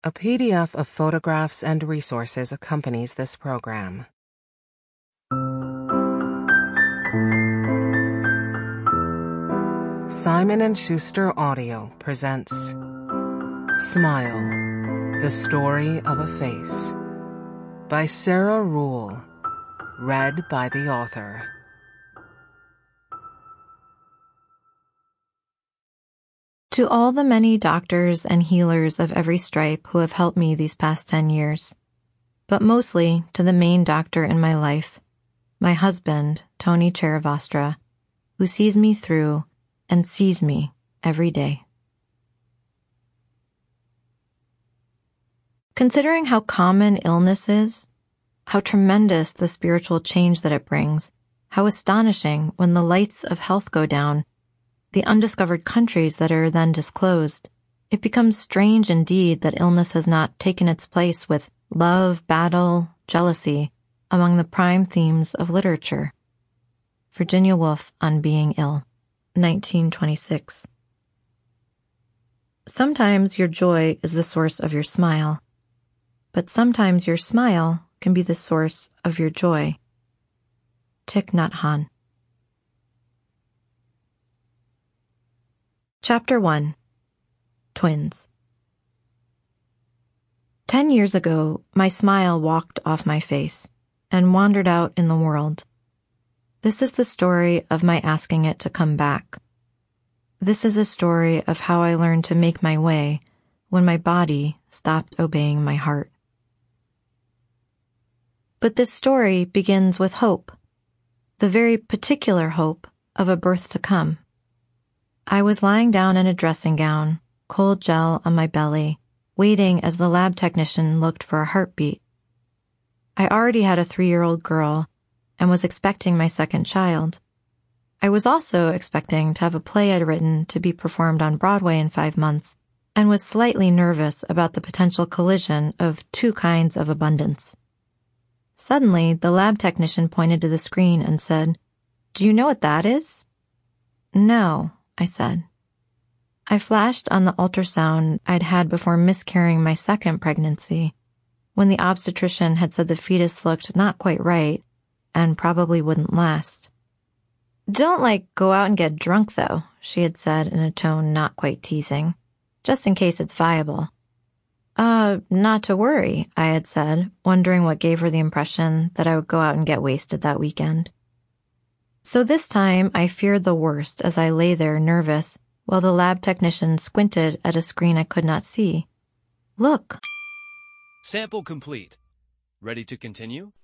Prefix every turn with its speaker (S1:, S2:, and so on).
S1: A PDF of photographs and resources accompanies this program. Simon & Schuster Audio presents Smile, The Story of a Face by Sarah Ruhl, read by the author.
S2: To all the many doctors and healers of every stripe who have helped me these past 10 years, but mostly to the main doctor in my life, my husband, Tony Cheravastra, who sees me through and sees me every day. Considering how common illness is, how tremendous the spiritual change that it brings, how astonishing when the lights of health go down, the undiscovered countries that are then disclosed, it becomes strange indeed that illness has not taken its place with love, battle, jealousy among the prime themes of literature. Virginia Woolf on Being Ill, 1926. Sometimes your joy is the source of your smile, but sometimes your smile can be the source of your joy. Thich Nhat Hanh. Chapter 1. Twins. 10 years ago, my smile walked off my face and wandered out in the world. This is the story of my asking it to come back. This is a story of how I learned to make my way when my body stopped obeying my heart. But this story begins with hope, the very particular hope of a birth to come. I was lying down in a dressing gown, cold gel on my belly, waiting as the lab technician looked for a heartbeat. I already had a 3-year-old girl and was expecting my second child. I was also expecting to have a play I'd written to be performed on Broadway in 5 months, and was slightly nervous about the potential collision of two kinds of abundance. Suddenly, the lab technician pointed to the screen and said, "Do you know what that is?" "No," I said. I flashed on the ultrasound I'd had before miscarrying my second pregnancy, when the obstetrician had said the fetus looked not quite right and probably wouldn't last. "Don't, go out and get drunk, though," she had said in a tone not quite teasing, "just in case it's viable." Not to worry," I had said, wondering what gave her the impression that I would go out and get wasted that weekend. So this time I feared the worst as I lay there nervous while the lab technician squinted at a screen I could not see. "Look."
S3: Sample complete. Ready to continue?